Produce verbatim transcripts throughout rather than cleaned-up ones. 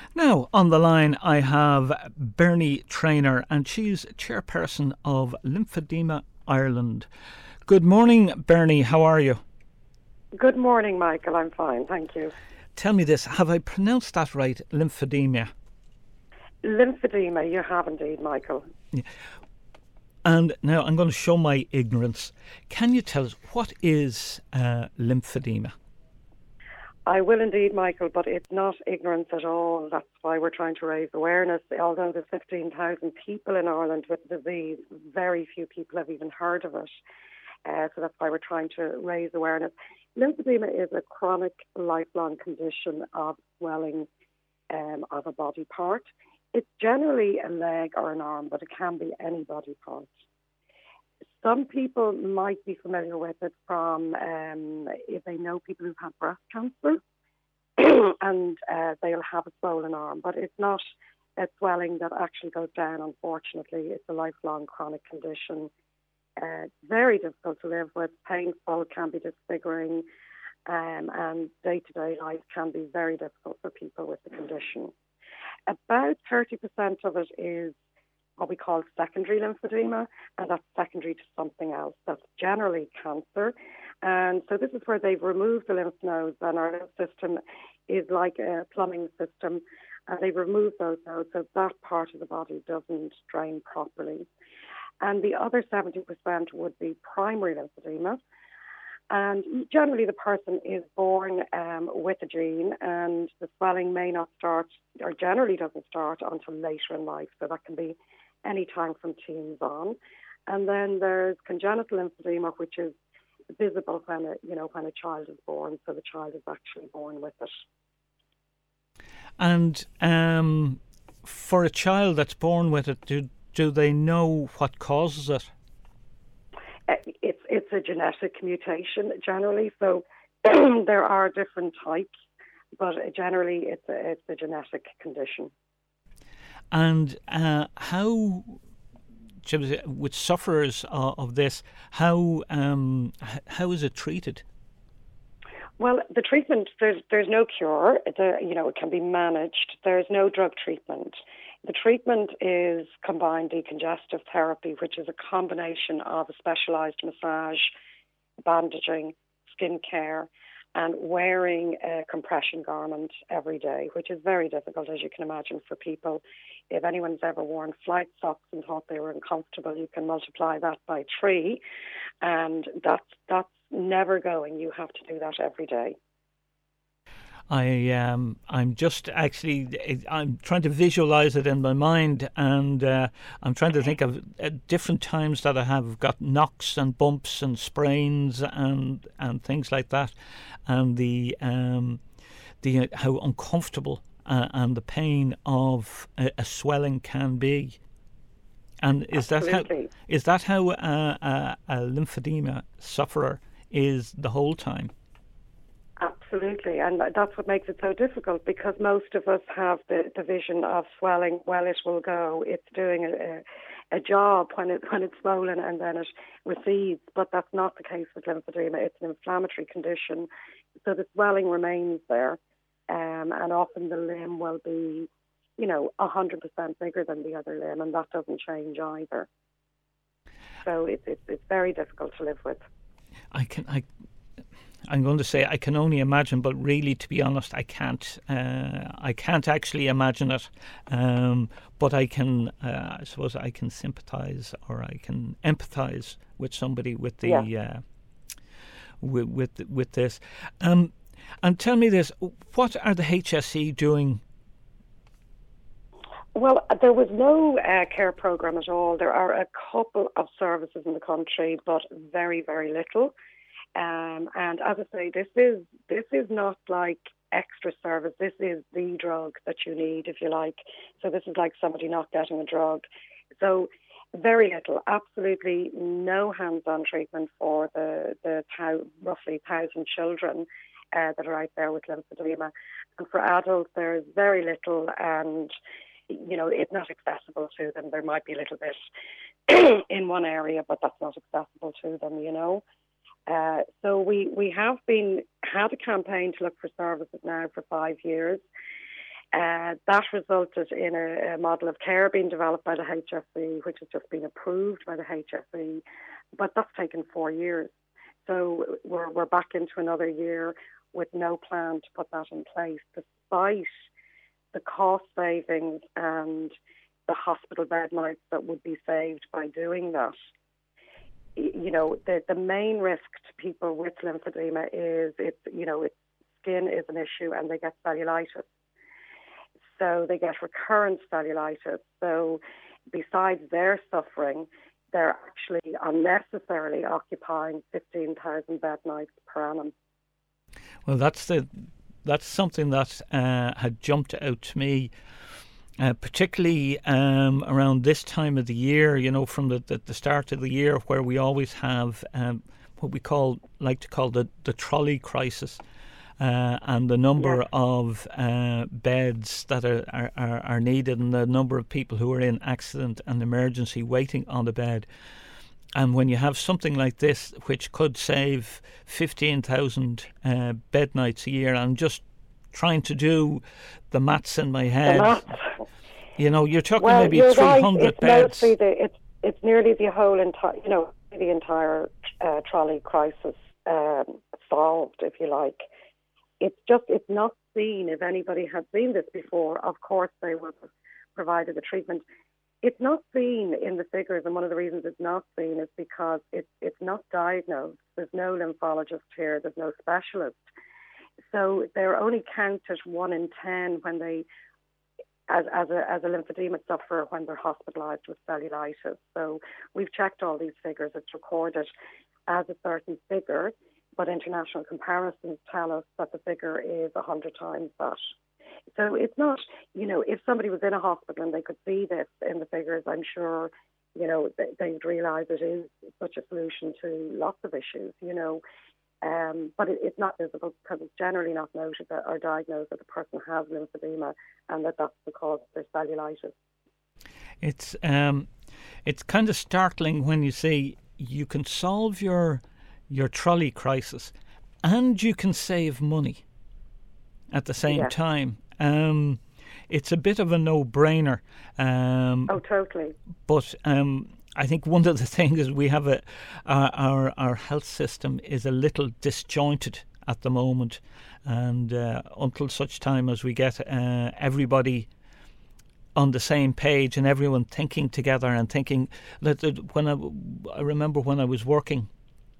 Now, on the line, I have Bernie Traynor, and she's chairperson of Lymphedema Ireland. Good morning, Bernie. How are you? Good morning, Michael. I'm fine, thank you. Tell me this, have I pronounced that right, lymphedema? Lymphedema, you have indeed, Michael. Yeah. And now I'm going to show my ignorance. Can you tell us, what is uh, lymphedema? I will indeed, Michael, but it's not ignorance at all. That's why we're trying to raise awareness. Although there's fifteen thousand people in Ireland with the disease, very few people have even heard of it. Uh, so that's why we're trying to raise awareness. Lymphedema is a chronic, lifelong condition of swelling um, of a body part. It's generally a leg or an arm, but it can be any body part. Some people might be familiar with it from um, if they know people who've had breast cancer and uh, they'll have a swollen arm, but it's not a swelling that actually goes down, unfortunately. It's a lifelong chronic condition. Uh, very difficult to live with, painful, can be disfiguring, um, and day-to-day life can be very difficult for people with the condition. About thirty percent of it is what we call secondary lymphedema, and that's secondary to something else. That's generally cancer. And so this is where they've removed the lymph nodes, and our lymph system is like a plumbing system, and they've removed those nodes, so that part of the body doesn't drain properly. And the other seventy percent would be primary lymphedema. And generally the person is born um, with a gene, and the swelling may not start, or generally doesn't start until later in life. So that can be any time from teens on. And then there's congenital lymphedema, which is visible when a, you know, when a child is born. So the child is actually born with it. And um, for a child that's born with it, do, do they know what causes it? Uh, it's it's a genetic mutation generally. So there are different types, but generally it's a, it's a genetic condition. And uh, how, with sufferers uh, of this, how um, how is it treated? Well, the treatment, there's there's no cure. The, you know, it can be managed. There's no drug treatment. The treatment is combined decongestive therapy, which is a combination of a specialised massage, bandaging, skin care, and wearing a compression garment every day, which is very difficult, as you can imagine, for people. If anyone's ever worn flight socks and thought they were uncomfortable, you can multiply that by three, and that's that's never going. You have to do that every day. I um I'm just actually I'm trying to visualize it in my mind, and uh, I'm trying to think of uh, different times that I have got knocks and bumps and sprains and and things like that, and the um the uh, how uncomfortable uh, and the pain of a, a swelling can be. And is Absolutely. that how is that how uh, a, a lymphedema sufferer is the whole time? Absolutely, and that's what makes it so difficult, because most of us have the, the vision of swelling, well, it will go. It's doing a, a job when, it, when it's swollen and then it recedes, but that's not the case with lymphedema. It's an inflammatory condition, so the swelling remains there, um, and often the limb will be, you know, one hundred percent bigger than the other limb, and that doesn't change either. So it's it's, it's very difficult to live with. I can I. I'm going to say I can only imagine, but really, to be honest, I can't. Uh, I can't actually imagine it. Um, but I can, uh, I suppose, I can sympathise or I can empathise with somebody with the yeah. uh, with, with with this. Um, and tell me this: what are the H S E doing? Well, there was no uh, care programme at all. There are a couple of services in the country, but very, very little. Um, and as I say, this is this is not like extra service. This is the drug that you need, if you like. So this is like somebody not getting a drug. So very little, absolutely no hands-on treatment for the the thou- roughly thousand children uh, that are out there with lymphedema. And for adults, there is very little, and you know, it's not accessible to them. There might be a little bit in one area, but that's not accessible to them, you know. Uh, so we, we have been had a campaign to look for services now for five years. Uh, that resulted in a, a model of care being developed by the H S E, which has just been approved by the H S E, but that's taken four years. So we're, we're back into another year with no plan to put that in place, despite the cost savings and the hospital bed nights that would be saved by doing that. You know, the, the main risk to people with lymphedema is, it's, you know, it's, skin is an issue and they get cellulitis. So they get recurrent cellulitis. So besides their suffering, they're actually unnecessarily occupying fifteen thousand bed nights per annum. Well, that's the that's something that uh, had jumped out to me, uh, particularly um, around this time of the year. You know, from the, the, the start of the year, where we always have um, what we call like to call the the trolley crisis. Uh, and the number yes. of uh, beds that are, are, are needed, and the number of people who are in accident and emergency waiting on the bed. And when you have something like this, which could save fifteen thousand uh, bed nights a year, I'm just trying to do the maths in my head. You know, you're talking well, maybe you're three hundred right. It's beds. Mostly the, it's, it's nearly the whole entire, you know, the entire uh, trolley crisis um, solved, if you like. It's just, it's not seen. If anybody had seen this before, of course they would have provided the treatment. It's not seen in the figures, and one of the reasons it's not seen is because it's it's not diagnosed. There's no lymphologist here. There's no specialist. So they're only counted one in ten when they, as as a as a lymphedema sufferer, when they're hospitalised with cellulitis. So we've checked all these figures. It's recorded as a certain figure, but international comparisons tell us that the figure is a hundred times that. So it's not, you know, if somebody was in a hospital and they could see this in the figures, I'm sure, you know, they, they would realise it is such a solution to lots of issues, you know. Um, but it, it's not visible because it's generally not noted that, or diagnosed that the person has lymphedema and that that's the cause of their cellulitis. It's um, it's kind of startling when you say you can solve your your trolley crisis and you can save money at the same yeah. time. Um, it's a bit of a no-brainer. Um, oh, totally. But um, I think one of the things is we have a our, our our health system is a little disjointed at the moment, and uh, until such time as we get uh, everybody on the same page and everyone thinking together and thinking that when I, I remember when I was working.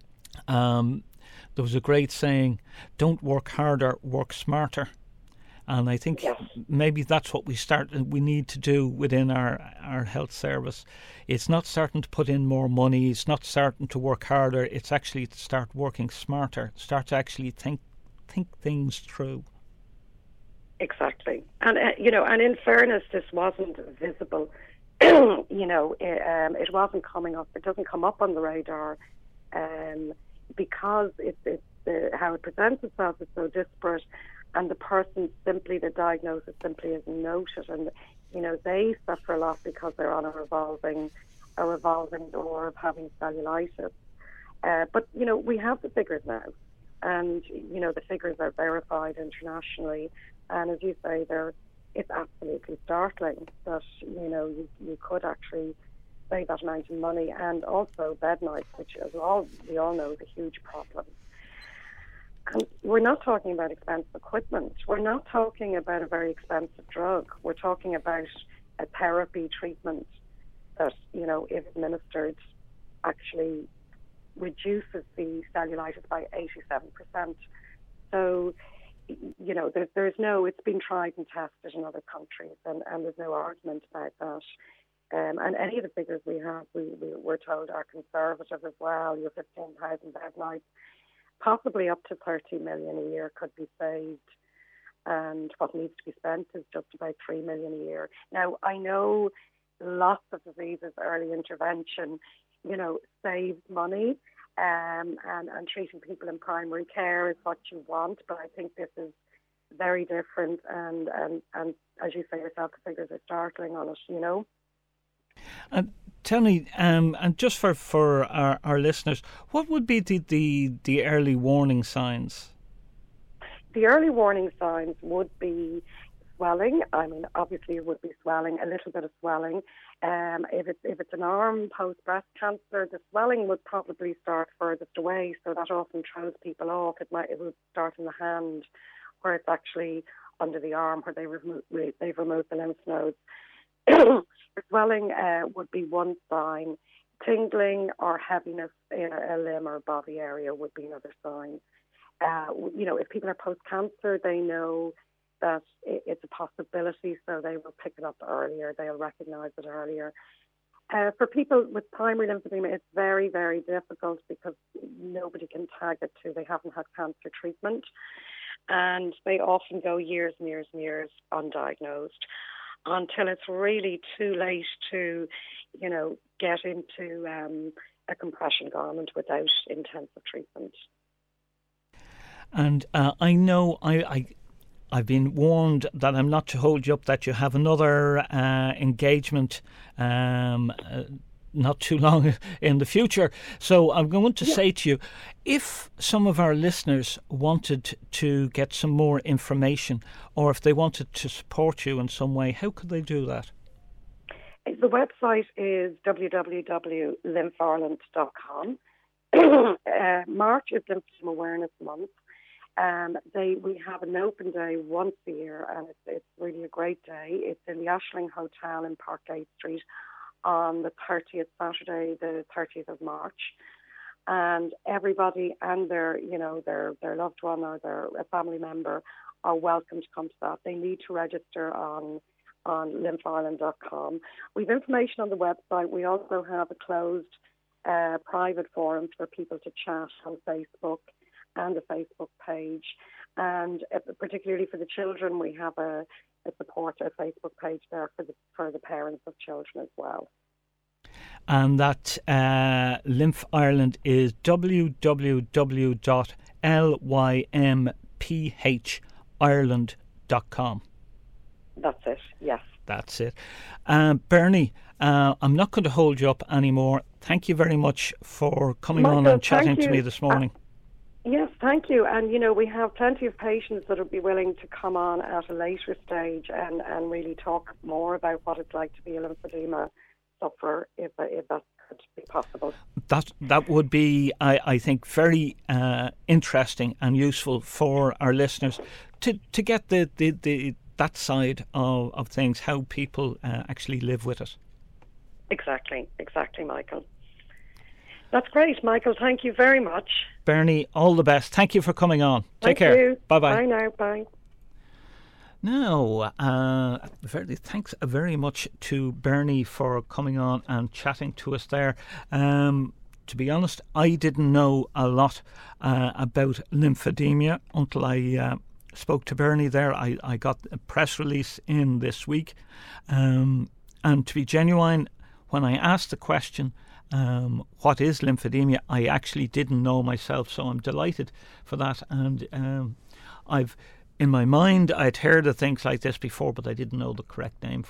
Um, there was a great saying, don't work harder, work smarter. And I think yes. maybe that's what we start. we need to do within our, our health service. It's not starting to put in more money, it's not starting to work harder, it's actually to start working smarter, start to actually think think things through. Exactly. And, uh, you know, and in fairness, this wasn't visible. you know, it, um, it wasn't coming up, it doesn't come up on the radar. Um, because it, it, uh, how it presents itself is so disparate, and the person simply, the diagnosis simply isn't noted, and you know they suffer a lot because they're on a revolving, a revolving door of having cellulitis. Uh, but you know we have the figures now, and you know the figures are verified internationally, and as you say, they're it's absolutely startling that you know you, you could actually save that amount of money, and also bed nights, which as all we all know is a huge problem. And we're not talking about expensive equipment. We're not talking about a very expensive drug. We're talking about a therapy treatment that, you know, if administered, actually reduces the cellulitis by eighty-seven percent. So, you know, there's, there's no, it's been tried and tested in other countries, and, and there's no argument about that. Um, and any of the figures we have, we, we, we're told are conservative as well. Your fifteen thousand bed nights, possibly up to thirty million a year could be saved. And what needs to be spent is just about three million a year. Now, I know lots of diseases, early intervention, you know, saves money. Um, and, and treating people in primary care is what you want. But I think this is very different. And, and, and as you say yourself, the figures are startling on it, you know. And tell me, um, and just for, for our, our listeners, what would be the, the, the early warning signs? The early warning signs would be swelling, I mean, obviously it would be swelling, a little bit of swelling. Um, if it's if it's an arm post breast cancer, the swelling would probably start furthest away, so that often throws people off. It might it would start in the hand, where it's actually under the arm, where they remo- they've removed the lymph nodes. The swelling uh, would be one sign. Tingling or heaviness in a limb or body area would be another sign. Uh, you know, if people are post-cancer, they know that it's a possibility, so they will pick it up earlier. They'll recognise it earlier. Uh, for people with primary lymphedema, it's very, very difficult because nobody can tag it to they haven't had cancer treatment. And they often go years and years and years undiagnosed until it's really too late to, you know, get into um, a compression garment without intensive treatment. And uh, I know I, I, I've been warned that I'm not to hold you up, that you have another uh, engagement um, uh, not too long in the future. So I'm going to yeah. say to you, if some of our listeners wanted to get some more information, or if they wanted to support you in some way, how could they do that? The website is w w w dot lymph ireland dot com. uh, March is Lymphedema Awareness Month. Um, they we have an open day once a year, and it's, it's really a great day. It's in the Ashling Hotel in Parkgate Street on the thirtieth, Saturday, the thirtieth of March. And everybody and their, you know, their their loved one or their a family member are welcome to come to that. They need to register on on lymph ireland dot com. We have information on the website. We also have a closed uh, private forum for people to chat on Facebook and a Facebook page. And uh, particularly for the children, we have a, a support, a Facebook page there for the for the parents of children as well. And that uh, Lymph Ireland is w w w dot lymph ireland dot com. That's it, yes. That's it. Uh, Bernie, uh, I'm not going to hold you up anymore. Thank you very much for coming Michael, on and chatting to me this morning. Uh, yes, thank you. And, you know, we have plenty of patients that would be willing to come on at a later stage and, and really talk more about what it's like to be a lymphedema sufferer, if, if that could be possible. That that would be, I, I think, very uh, interesting and useful for our listeners to, to get the, the, the that side of, of things, how people uh, actually live with it. Exactly, exactly, Michael. That's great, Michael. Thank you very much. Bernie, all the best. Thank you for coming on. Thank Take care. You. Bye-bye. Bye now. Bye. Now, uh, very, thanks very much to Bernie for coming on and chatting to us there. Um, to be honest, I didn't know a lot uh, about lymphedema until I uh, spoke to Bernie there. I, I got a press release in this week. Um, and to be genuine, when I asked the question, um, what is lymphedema, I actually didn't know myself. So I'm delighted for that. And um, I've... In my mind, I'd heard of things like this before, but I didn't know the correct name